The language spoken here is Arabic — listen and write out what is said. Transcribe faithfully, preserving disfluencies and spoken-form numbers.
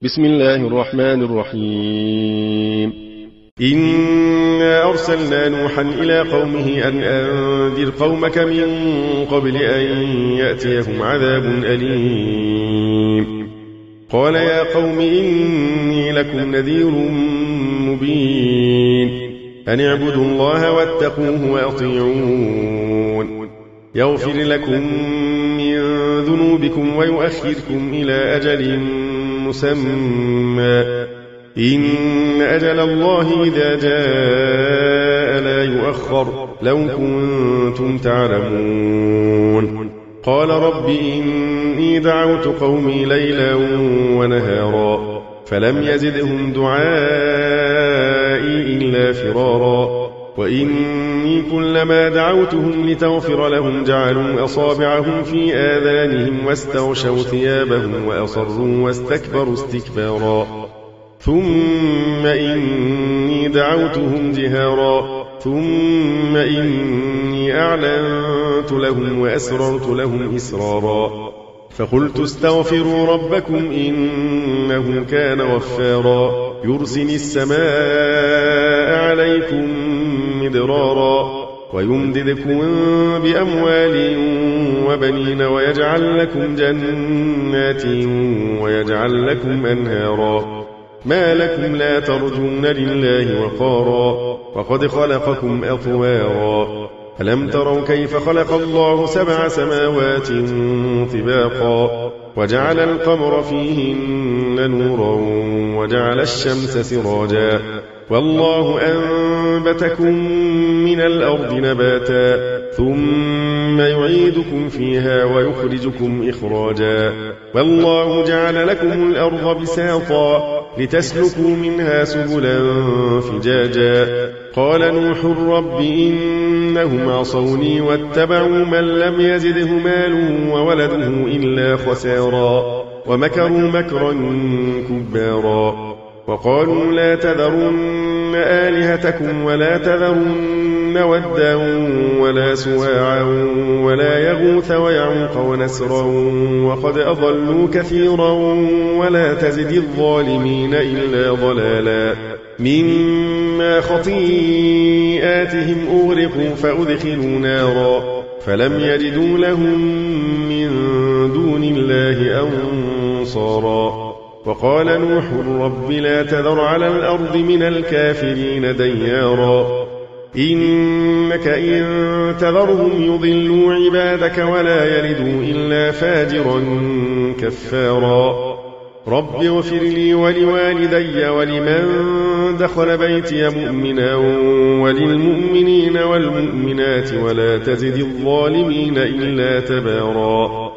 بسم الله الرحمن الرحيم. إنا أرسلنا نوحا إلى قومه أن أنذر قومك من قبل أن يأتيهم عذاب أليم. قال يا قوم إني لكم نذير مبين أن اعبدوا الله واتقوه وأطيعون يغفر لكم من ذنوبكم ويؤخركم إلى أجل مسمى إن أجل الله إذا جاء لا يؤخر لو كنتم تعلمون. قال رب إني دعوت قومي ليلا ونهارا فلم يزدهم دعائي إلا فرارا وإني كلما دعوتهم لتغفر لهم جعلوا أصابعهم في آذانهم واستغشوا ثيابهم وأصروا واستكبروا استكبارا ثم إني دعوتهم جهارا ثم إني أعلنت لهم وأسررت لهم إسرارا فقلت استغفروا ربكم إنه كان غفارا يرسل السماء عليكم مدرارا ويمددكم بأموال وبنين ويجعل لكم جنات ويجعل لكم أنهارا ما لكم لا ترجون لله وقارا وقد خلقكم أطوارا ألم تروا كيف خلق الله سبع سماوات طباقا وجعل القمر فيهن نورا وجعل الشمس سراجا والله أنبتكم من الأرض نباتا ثم يعيدكم فيها ويخرجكم إخراجا والله جعل لكم الأرض بساطا لتسلكوا منها سبلا فجاجا قال نوح رب إنهم عصوني واتبعوا من لم يزده ماله وولده إلا خسارا ومكروا مكرا كبارا وقالوا لا تذرن آلهتكم ولا تذرن ودا ولا سواعا ولا يغوث ويعوق ونسرا وقد أضلوا كثيرا ولا تزد الظالمين إلا ضلالا مما خطيئاتهم أغرقوا فأدخلوا نارا فلم يجدوا لهم من دون الله أنصارا وقال نوح رب لا تذر على الأرض من الكافرين ديارا إنك إن تذرهم يضلوا عبادك ولا يلدوا إلا فاجرا كفارا رب اغفر لي ولوالدي ولمن دخل بيتي مؤمنا وللمؤمنين والمؤمنات ولا تزد الظالمين إلا تبارا